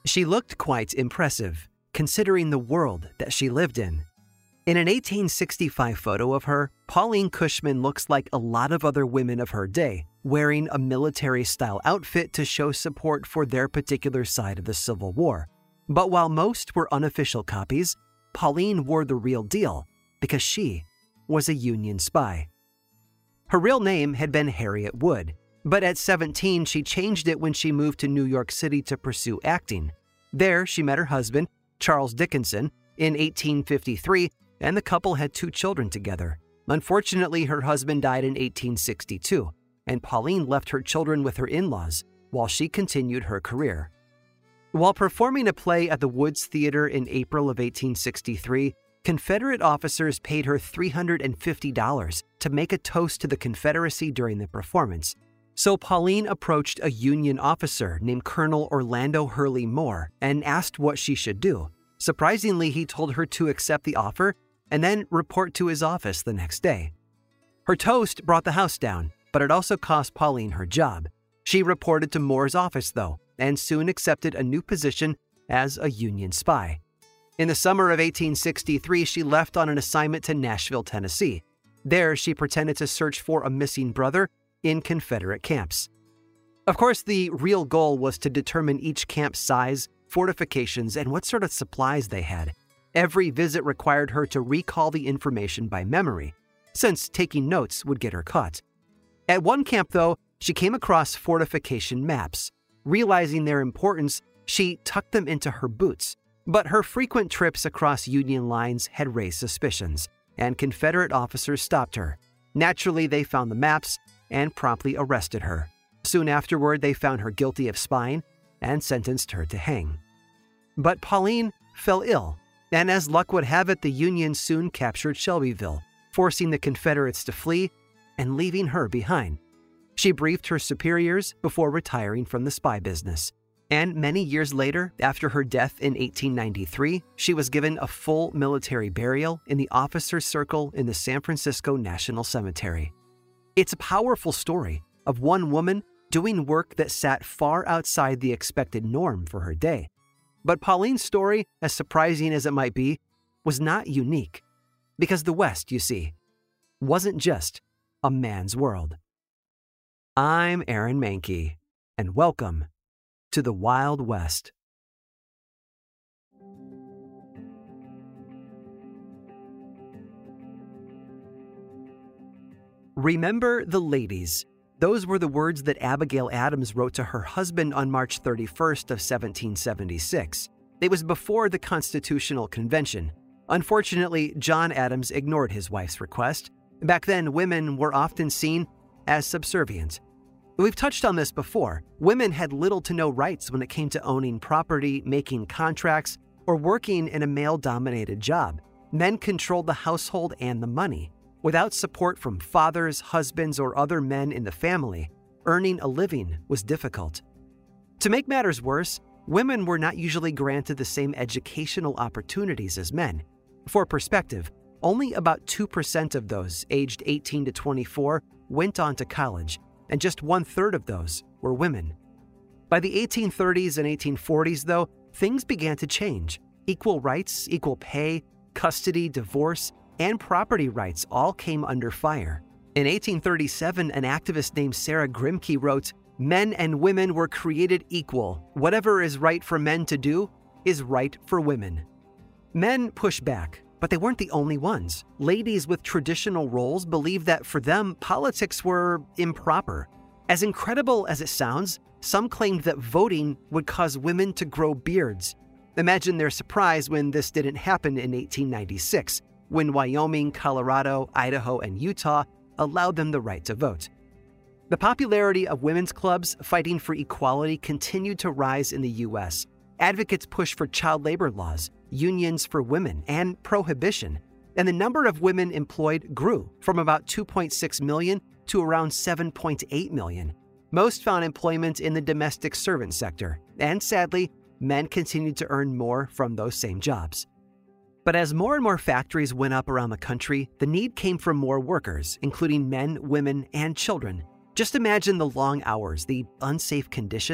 She looked quite impressive, considering the world that she lived in. In an 1865 photo of her, Pauline Cushman looks like a lot of other women of her day, wearing a military-style outfit to show support for their particular side of the Civil War. But while most were unofficial copies, Pauline wore the real deal because she was a Union spy. Her real name had been Harriet Wood, but at 17 she changed it when she moved to New York City to pursue acting. There she met her husband, Charles Dickinson, in 1853, and the couple had 2 children together. Unfortunately, her husband died in 1862, and Pauline left her children with her in-laws while she continued her career. While performing a play at the Woods Theater in April of 1863, Confederate officers paid her $350 to make a toast to the Confederacy during the performance. So Pauline approached a Union officer named Colonel Orlando Hurley Moore and asked what she should do. Surprisingly, he told her to accept the offer and then report to his office the next day. Her toast brought the house down, but it also cost Pauline her job. She reported to Moore's office, though, and soon accepted a new position as a Union spy. In the summer of 1863, she left on an assignment to Nashville, Tennessee. There, she pretended to search for a missing brother in Confederate camps. Of course, the real goal was to determine each camp's size, fortifications, and what sort of supplies they had. Every visit required her to recall the information by memory, since taking notes would get her caught. At one camp, though, she came across fortification maps. Realizing their importance, she tucked them into her boots. But her frequent trips across Union lines had raised suspicions, and Confederate officers stopped her. Naturally, they found the maps and promptly arrested her. Soon afterward, they found her guilty of spying and sentenced her to hang. But Pauline fell ill, and as luck would have it, the Union soon captured Shelbyville, forcing the Confederates to flee and leaving her behind. She briefed her superiors before retiring from the spy business. And many years later, after her death in 1893, she was given a full military burial in the officers' circle in the San Francisco National Cemetery. It's a powerful story of one woman doing work that sat far outside the expected norm for her day. But Pauline's story, as surprising as it might be, was not unique. Because the West, you see, wasn't just a man's world. I'm Aaron Mahnke, and welcome to the Wild West. Remember the ladies. Those were the words that Abigail Adams wrote to her husband on March 31st of 1776. It was before the Constitutional Convention. Unfortunately, John Adams ignored his wife's request. Back then, women were often seen as subservient. We've touched on this before. Women had little to no rights when it came to owning property, making contracts, or working in a male-dominated job. Men controlled the household and the money. Without support from fathers, husbands, or other men in the family, earning a living was difficult. To make matters worse, women were not usually granted the same educational opportunities as men. For perspective, only about 2% of those aged 18 to 24 went on to college, and just 1/3 of those were women. By the 1830s and 1840s, though, things began to change. Equal rights, equal pay, custody, divorce, and property rights all came under fire. In 1837, an activist named Sarah Grimke wrote, "Men and women were created equal. Whatever is right for men to do is right for women." Men pushed back, but they weren't the only ones. Ladies with traditional roles believed that for them, politics were improper. As incredible as it sounds, some claimed that voting would cause women to grow beards. Imagine their surprise when this didn't happen in 1896, when Wyoming, Colorado, Idaho, and Utah allowed them the right to vote. The popularity of women's clubs fighting for equality continued to rise in the U.S. Advocates pushed for child labor laws, unions for women, and prohibition, and the number of women employed grew from about 2.6 million to around 7.8 million. Most found employment in the domestic servant sector, and sadly, men continued to earn more from those same jobs. But as more and more factories went up around the country, the need came for more workers, including men, women, and children. Just imagine the long hours, the unsafe conditions,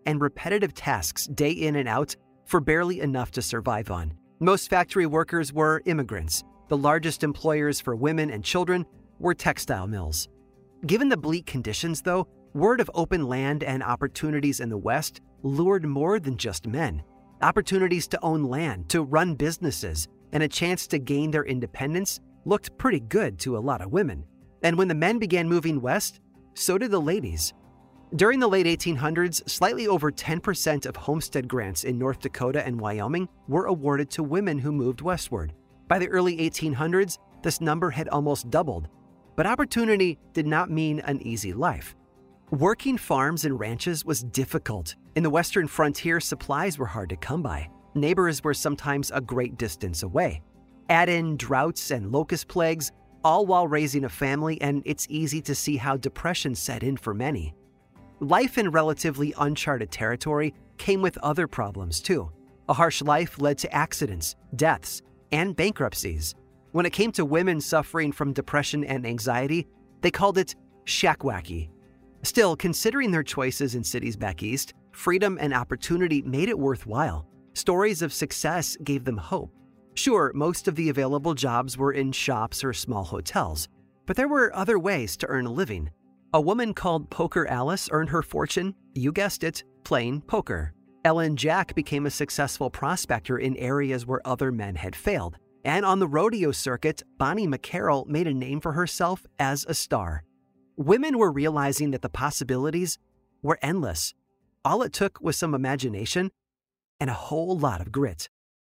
and repetitive tasks day in and out for barely enough to survive on. Most factory workers were immigrants. The largest employers for women and children were textile mills. Given the bleak conditions, though, word of open land and opportunities in the West lured more than just men. Opportunities to own land, to run businesses, and a chance to gain their independence looked pretty good to a lot of women. And when the men began moving west, so did the ladies. During the late 1800s, slightly over 10% of homestead grants in North Dakota and Wyoming were awarded to women who moved westward. By the early 1800s, this number had almost doubled. But opportunity did not mean an easy life. Working farms and ranches was difficult. In the western frontier, supplies were hard to come by. Neighbors were sometimes a great distance away. Add in droughts and locust plagues, all while raising a family, and it's easy to see how depression set in for many. Life in relatively uncharted territory came with other problems too. A harsh life led to accidents, deaths, and bankruptcies. When it came to women suffering from depression and anxiety, they called it shackwacky. Still, considering their choices in cities back east, freedom and opportunity made it worthwhile. Stories of success gave them hope. Sure, most of the available jobs were in shops or small hotels, but there were other ways to earn a living. A woman called Poker Alice earned her fortune, you guessed it, playing poker. Ellen Jack became a successful prospector in areas where other men had failed. And on the rodeo circuit, Bonnie McCarroll made a name for herself as a star. Women were realizing that the possibilities were endless. All it took was some imagination and a whole lot of grit.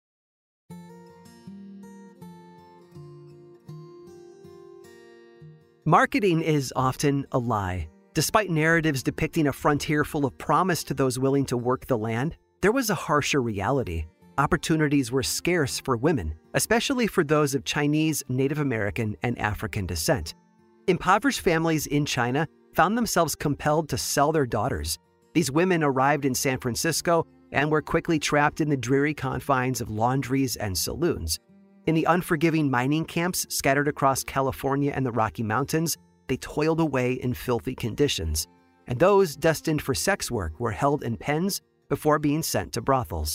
Marketing is often a lie. Despite narratives depicting a frontier full of promise to those willing to work the land, there was a harsher reality. Opportunities were scarce for women, especially for those of Chinese, Native American, and African descent. Impoverished families in China found themselves compelled to sell their daughters. These women arrived in San Francisco and were quickly trapped in the dreary confines of laundries and saloons. In the unforgiving mining camps scattered across California and the Rocky Mountains, they toiled away in filthy conditions. And those destined for sex work were held in pens before being sent to brothels.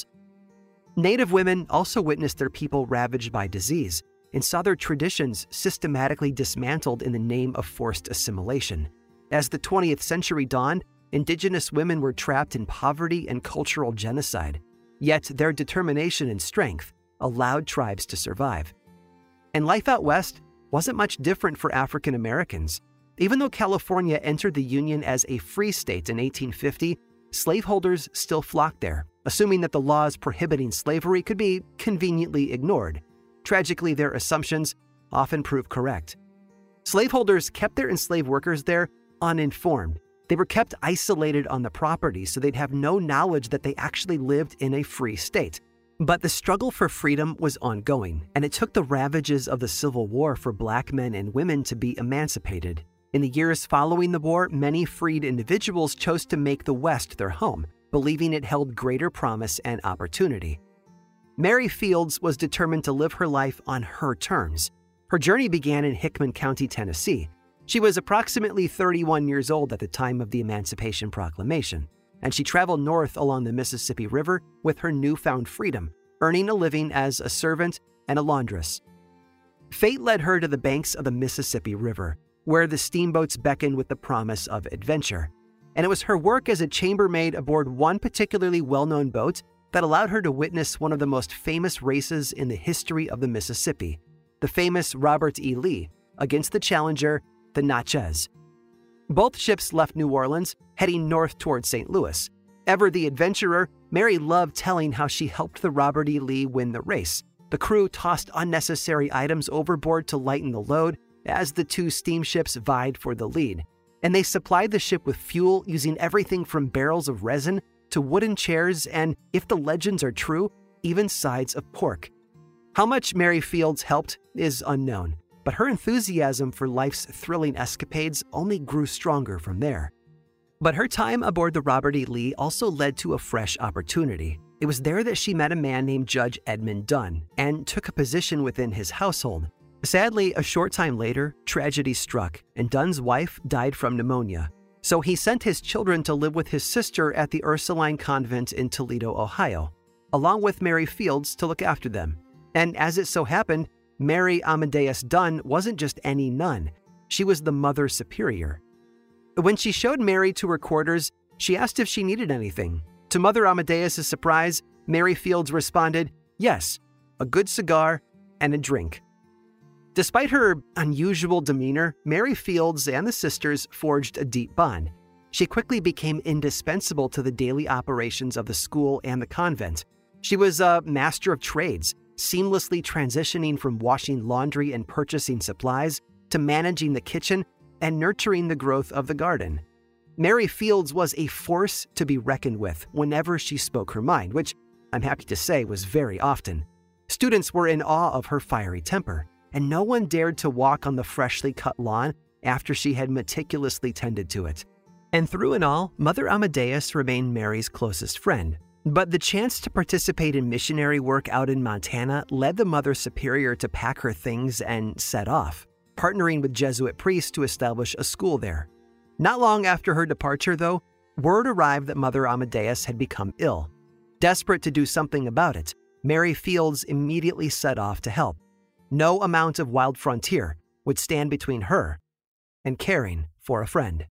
Native women also witnessed their people ravaged by disease and saw their traditions systematically dismantled in the name of forced assimilation. As the 20th century dawned, Indigenous women were trapped in poverty and cultural genocide, yet their determination and strength allowed tribes to survive. And life out west wasn't much different for African Americans. Even though California entered the Union as a free state in 1850, slaveholders still flocked there, assuming that the laws prohibiting slavery could be conveniently ignored. Tragically, their assumptions often proved correct. Slaveholders kept their enslaved workers there uninformed. They were kept isolated on the property so they'd have no knowledge that they actually lived in a free state. But the struggle for freedom was ongoing, and it took the ravages of the Civil War for Black men and women to be emancipated. In the years following the war, many freed individuals chose to make the West their home, believing it held greater promise and opportunity. Mary Fields was determined to live her life on her terms. Her journey began in Hickman County, Tennessee. She was approximately 31 years old at the time of the Emancipation Proclamation, and she traveled north along the Mississippi River with her newfound freedom, earning a living as a servant and a laundress. Fate led her to the banks of the Mississippi River, where the steamboats beckoned with the promise of adventure. And it was her work as a chambermaid aboard one particularly well-known boat that allowed her to witness one of the most famous races in the history of the Mississippi, the famous Robert E. Lee against the challenger, the Natchez. Both ships left New Orleans, heading north toward St. Louis. Ever the adventurer, Mary loved telling how she helped the Robert E. Lee win the race. The crew tossed unnecessary items overboard to lighten the load as the two steamships vied for the lead. And they supplied the ship with fuel using everything from barrels of resin to wooden chairs and, if the legends are true, even sides of pork. How much Mary Fields helped is unknown, but her enthusiasm for life's thrilling escapades only grew stronger from there. But her time aboard the Robert E. Lee also led to a fresh opportunity. It was there that she met a man named Judge Edmund Dunn and took a position within his household. Sadly, a short time later, tragedy struck, and Dunn's wife died from pneumonia. So he sent his children to live with his sister at the Ursuline Convent in Toledo, Ohio, along with Mary Fields to look after them. And as it so happened, Mary Amadeus Dunn wasn't just any nun. She was the Mother Superior. When she showed Mary to her quarters, she asked if she needed anything. To Mother Amadeus' surprise, Mary Fields responded, "Yes, a good cigar and a drink." Despite her unusual demeanor, Mary Fields and the sisters forged a deep bond. She quickly became indispensable to the daily operations of the school and the convent. She was a master of trades, seamlessly transitioning from washing laundry and purchasing supplies to managing the kitchen and nurturing the growth of the garden. Mary Fields was a force to be reckoned with whenever she spoke her mind, which I'm happy to say was very often. Students were in awe of her fiery temper, and no one dared to walk on the freshly cut lawn after she had meticulously tended to it. And through it all, Mother Amadeus remained Mary's closest friend. But the chance to participate in missionary work out in Montana led the Mother Superior to pack her things and set off, partnering with Jesuit priests to establish a school there. Not long after her departure, though, word arrived that Mother Amadeus had become ill. Desperate to do something about it, Mary Fields immediately set off to help. No amount of wild frontier would stand between her and caring for a friend.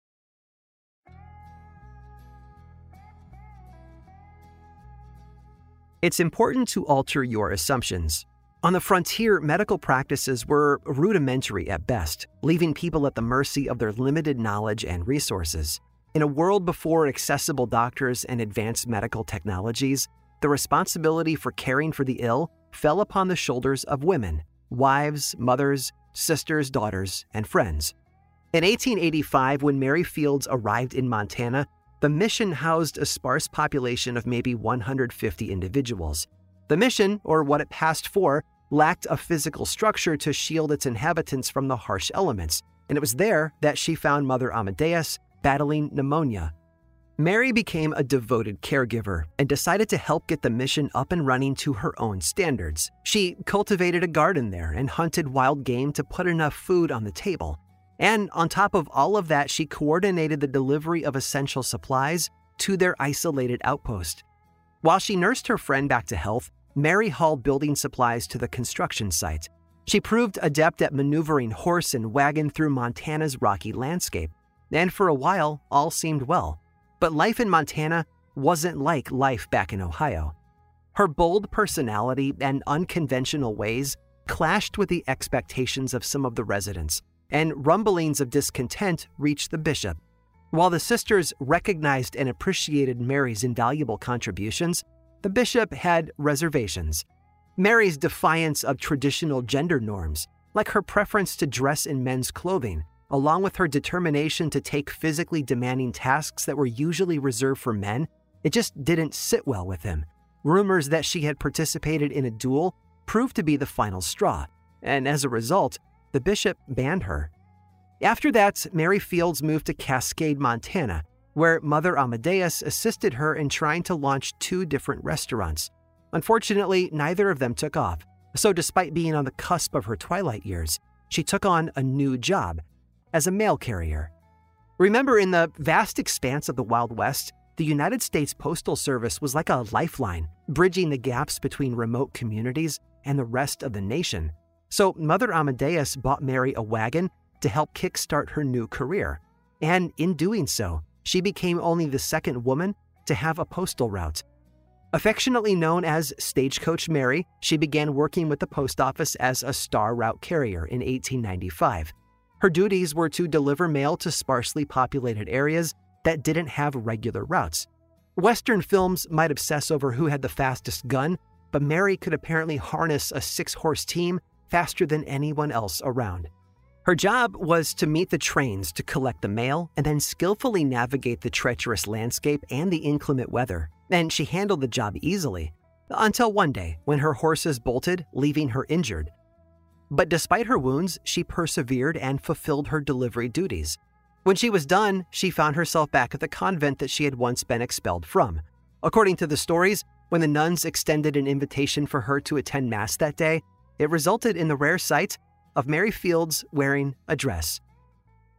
It's important to alter your assumptions. On the frontier, medical practices were rudimentary at best, leaving people at the mercy of their limited knowledge and resources. In a world before accessible doctors and advanced medical technologies, the responsibility for caring for the ill fell upon the shoulders of women, wives, mothers, sisters, daughters, and friends. In 1885, when Mary Fields arrived in Montana, the mission housed a sparse population of maybe 150 individuals. The mission, or what it passed for, lacked a physical structure to shield its inhabitants from the harsh elements, and it was there that she found Mother Amadeus battling pneumonia. Mary became a devoted caregiver and decided to help get the mission up and running to her own standards. She cultivated a garden there and hunted wild game to put enough food on the table. And on top of all of that, she coordinated the delivery of essential supplies to their isolated outpost. While she nursed her friend back to health, Mary hauled building supplies to the construction site. She proved adept at maneuvering horse and wagon through Montana's rocky landscape. And for a while, all seemed well. But life in Montana wasn't like life back in Ohio. Her bold personality and unconventional ways clashed with the expectations of some of the residents, and rumblings of discontent reached the bishop. While the sisters recognized and appreciated Mary's invaluable contributions, the bishop had reservations. Mary's defiance of traditional gender norms, like her preference to dress in men's clothing, along with her determination to take physically demanding tasks that were usually reserved for men, it just didn't sit well with him. Rumors that she had participated in a duel proved to be the final straw, and as a result, the bishop banned her. After that, Mary Fields moved to Cascade, Montana, where Mother Amadeus assisted her in trying to launch 2 different restaurants. Unfortunately, neither of them took off, so despite being on the cusp of her twilight years, she took on a new job as a mail carrier. Remember, in the vast expanse of the Wild West, the United States Postal Service was like a lifeline, bridging the gaps between remote communities and the rest of the nation. So Mother Amadeus bought Mary a wagon to help kickstart her new career. And in doing so, she became only the second woman to have a postal route. Affectionately known as Stagecoach Mary, she began working with the post office as a star route carrier in 1895. Her duties were to deliver mail to sparsely populated areas that didn't have regular routes. Western films might obsess over who had the fastest gun, but Mary could apparently harness a 6-horse team faster than anyone else around. Her job was to meet the trains to collect the mail and then skillfully navigate the treacherous landscape and the inclement weather, and she handled the job easily, until one day when her horses bolted, leaving her injured. But despite her wounds, she persevered and fulfilled her delivery duties. When she was done, she found herself back at the convent that she had once been expelled from. According to the stories, when the nuns extended an invitation for her to attend Mass that day, it resulted in the rare sight of Mary Fields wearing a dress.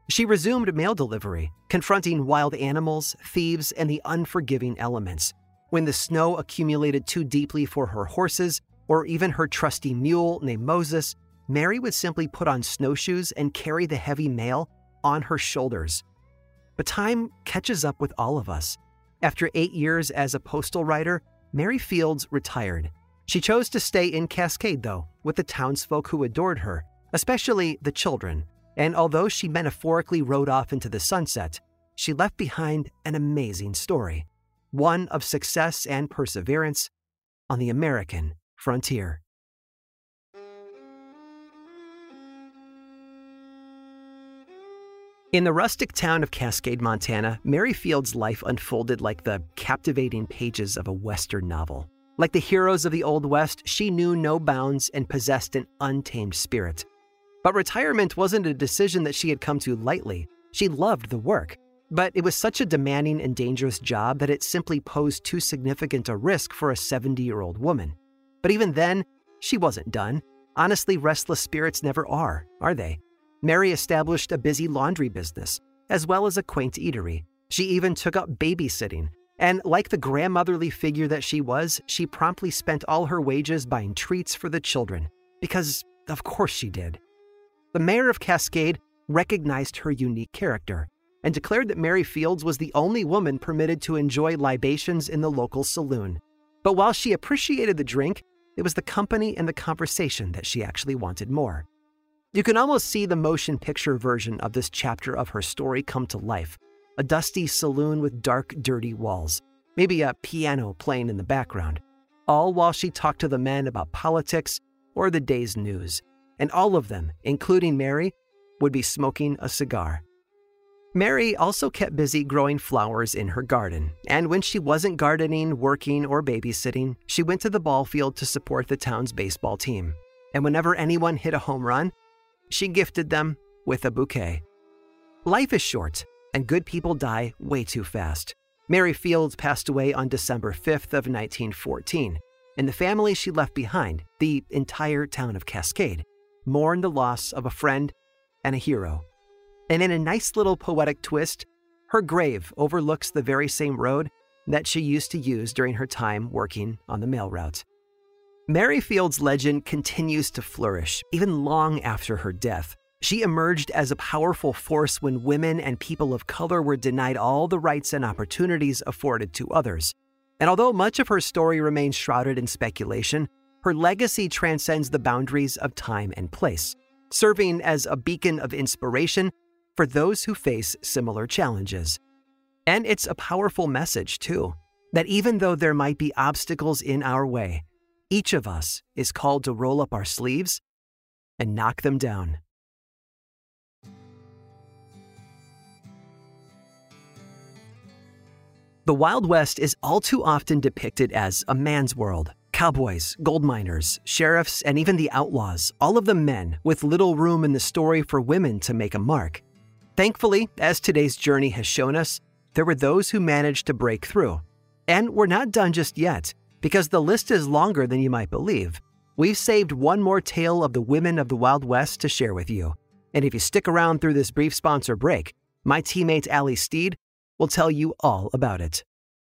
She resumed mail delivery, confronting wild animals, thieves, and the unforgiving elements. When the snow accumulated too deeply for her horses, or even her trusty mule named Moses, Mary would simply put on snowshoes and carry the heavy mail on her shoulders. But time catches up with all of us. After 8 years as a postal writer, Mary Fields retired. She chose to stay in Cascade, though, with the townsfolk who adored her, especially the children. And although she metaphorically rode off into the sunset, she left behind an amazing story, one of success and perseverance on the American frontier. In the rustic town of Cascade, Montana, Mary Fields' life unfolded like the captivating pages of a Western novel. Like the heroes of the Old West, she knew no bounds and possessed an untamed spirit. But retirement wasn't a decision that she had come to lightly. She loved the work, but it was such a demanding and dangerous job that it simply posed too significant a risk for a 70-year-old woman. But even then, she wasn't done. Honestly, restless spirits never are they? Mary established a busy laundry business, as well as a quaint eatery. She even took up babysitting, and like the grandmotherly figure that she was, she promptly spent all her wages buying treats for the children, because of course she did. The mayor of Cascade recognized her unique character and declared that Mary Fields was the only woman permitted to enjoy libations in the local saloon. But while she appreciated the drink, it was the company and the conversation that she actually wanted more. You can almost see the motion picture version of this chapter of her story come to life. A dusty saloon with dark, dirty walls, maybe a piano playing in the background, all while she talked to the men about politics or the day's news. And all of them, including Mary, would be smoking a cigar. Mary also kept busy growing flowers in her garden, and when she wasn't gardening, working, or babysitting, she went to the ball field to support the town's baseball team. And whenever anyone hit a home run, she gifted them with a bouquet. Life is short, and good people die way too fast. Mary Fields passed away on December 5th of 1914, and the family she left behind, the entire town of Cascade, mourned the loss of a friend and a hero. And in a nice little poetic twist, her grave overlooks the very same road that she used to use during her time working on the mail route. Mary Fields' legend continues to flourish, even long after her death. She emerged as a powerful force when women and people of color were denied all the rights and opportunities afforded to others. And although much of her story remains shrouded in speculation, her legacy transcends the boundaries of time and place, serving as a beacon of inspiration for those who face similar challenges. And it's a powerful message, too, that even though there might be obstacles in our way, each of us is called to roll up our sleeves and knock them down. The Wild West is all too often depicted as a man's world. Cowboys, gold miners, sheriffs, and even the outlaws, all of them men, with little room in the story for women to make a mark. Thankfully, as today's journey has shown us, there were those who managed to break through. And we're not done just yet, because the list is longer than you might believe. We've saved one more tale of the women of the Wild West to share with you. And if you stick around through this brief sponsor break, my teammate Allie Steed will tell you all about it.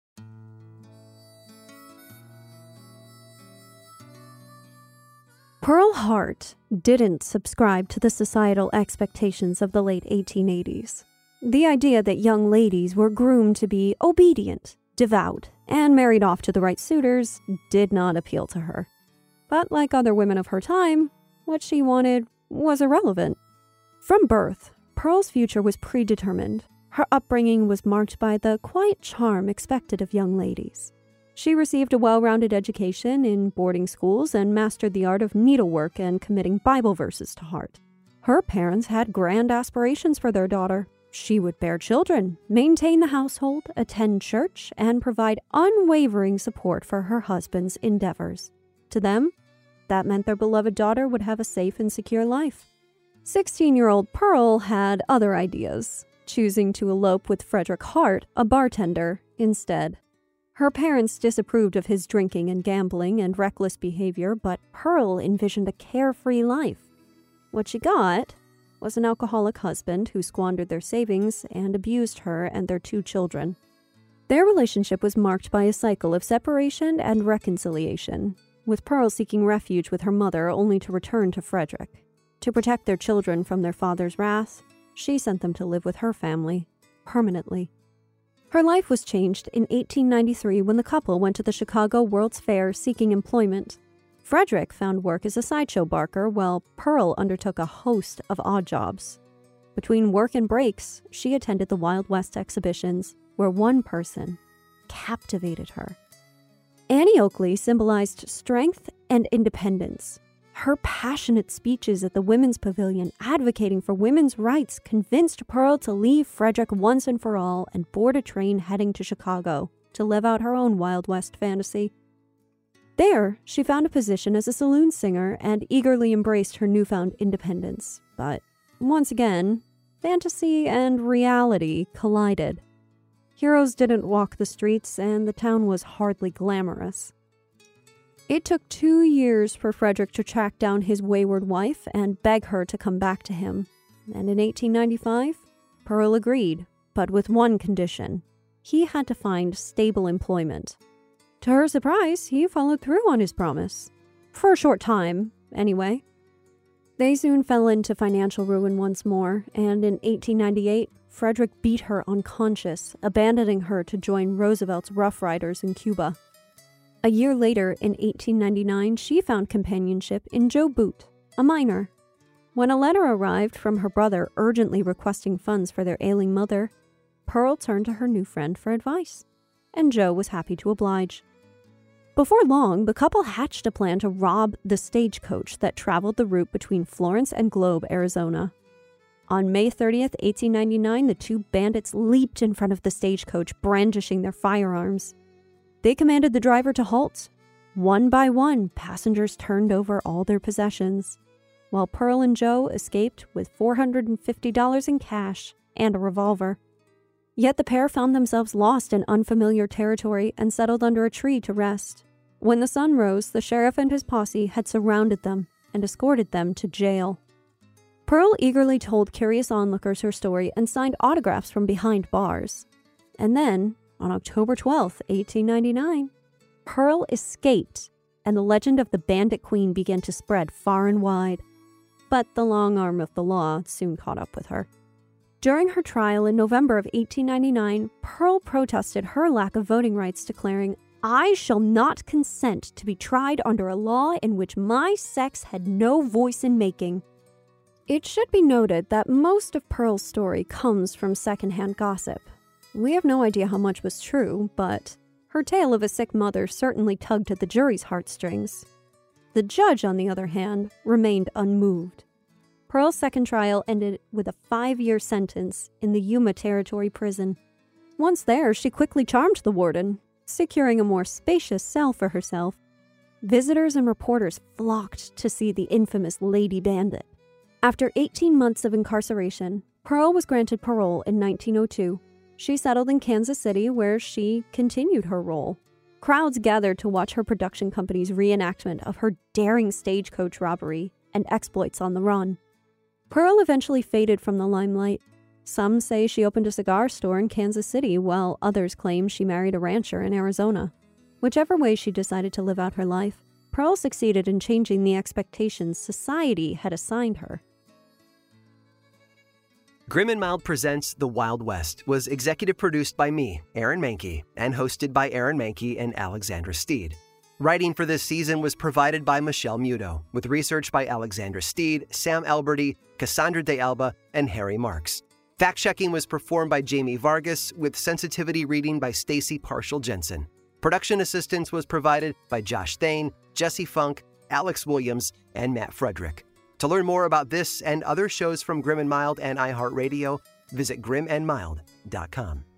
Pearl Hart didn't subscribe to the societal expectations of the late 1880s. The idea that young ladies were groomed to be obedient, devout, and married off to the right suitors did not appeal to her. But like other women of her time, what she wanted was irrelevant. From birth, Pearl's future was predetermined. Her upbringing was marked by the quiet charm expected of young ladies. She received a well-rounded education in boarding schools and mastered the art of needlework and committing Bible verses to heart. Her parents had grand aspirations for their daughter. She would bear children, maintain the household, attend church, and provide unwavering support for her husband's endeavors. To them, that meant their beloved daughter would have a safe and secure life. 16-year-old Pearl had other ideas, choosing to elope with Frederick Hart, a bartender, instead. Her parents disapproved of his drinking and gambling and reckless behavior, but Pearl envisioned a carefree life. What she got was an alcoholic husband who squandered their savings and abused her and their 2 children. Their relationship was marked by a cycle of separation and reconciliation, with Pearl seeking refuge with her mother only to return to Frederick. To protect their children from their father's wrath, she sent them to live with her family, permanently. Her life was changed in 1893 when the couple went to the Chicago World's Fair seeking employment. Frederick found work as a sideshow barker, while Pearl undertook a host of odd jobs. Between work and breaks, she attended the Wild West exhibitions, where one person captivated her. Annie Oakley symbolized strength and independence. Her passionate speeches at the Women's Pavilion advocating for women's rights convinced Pearl to leave Frederick once and for all and board a train heading to Chicago to live out her own Wild West fantasy. There, she found a position as a saloon singer and eagerly embraced her newfound independence. But once again, fantasy and reality collided. Heroes didn't walk the streets, and the town was hardly glamorous. It took 2 years for Frederick to track down his wayward wife and beg her to come back to him. And in 1895, Pearl agreed, but with one condition. He had to find stable employment. To her surprise, he followed through on his promise. For a short time, anyway. They soon fell into financial ruin once more, and in 1898, Frederick beat her unconscious, abandoning her to join Roosevelt's Rough Riders in Cuba. A year later, in 1899, she found companionship in Joe Boot, a miner. When a letter arrived from her brother urgently requesting funds for their ailing mother, Pearl turned to her new friend for advice, and Joe was happy to oblige. Before long, the couple hatched a plan to rob the stagecoach that traveled the route between Florence and Globe, Arizona. On May 30th, 1899, the 2 bandits leaped in front of the stagecoach, brandishing their firearms. They commanded the driver to halt. One by one, passengers turned over all their possessions, while Pearl and Joe escaped with $450 in cash and a revolver. Yet the pair found themselves lost in unfamiliar territory and settled under a tree to rest. When the sun rose, the sheriff and his posse had surrounded them and escorted them to jail. Pearl eagerly told curious onlookers her story and signed autographs from behind bars. And then, on October 12, 1899, Pearl escaped, and the legend of the Bandit Queen began to spread far and wide. But the long arm of the law soon caught up with her. During her trial in November of 1899, Pearl protested her lack of voting rights, declaring, "I shall not consent to be tried under a law in which my sex had no voice in making." It should be noted that most of Pearl's story comes from secondhand gossip. We have no idea how much was true, but her tale of a sick mother certainly tugged at the jury's heartstrings. The judge, on the other hand, remained unmoved. Pearl's second trial ended with a 5-year sentence in the Yuma Territory prison. Once there, she quickly charmed the warden, securing a more spacious cell for herself. Visitors and reporters flocked to see the infamous Lady Bandit. After 18 months of incarceration, Pearl was granted parole in 1902. She settled in Kansas City, where she continued her role. Crowds gathered to watch her production company's reenactment of her daring stagecoach robbery and exploits on the run. Pearl eventually faded from the limelight. Some say she opened a cigar store in Kansas City, while others claim she married a rancher in Arizona. Whichever way she decided to live out her life, Pearl succeeded in changing the expectations society had assigned her. Grim and Mild Presents The Wild West was executive produced by me, Aaron Mahnke, and hosted by Aaron Mahnke and Alexandra Steed. Writing for this season was provided by Michelle Muto, with research by Alexandra Steed, Sam Alberti, Cassandra De Alba, and Harry Marks. Fact-checking was performed by Jamie Vargas, with sensitivity reading by Stacy Parshall-Jensen. Production assistance was provided by Josh Thane, Jesse Funk, Alex Williams, and Matt Frederick. To learn more about this and other shows from Grim and Mild and iHeartRadio, visit grimandmild.com.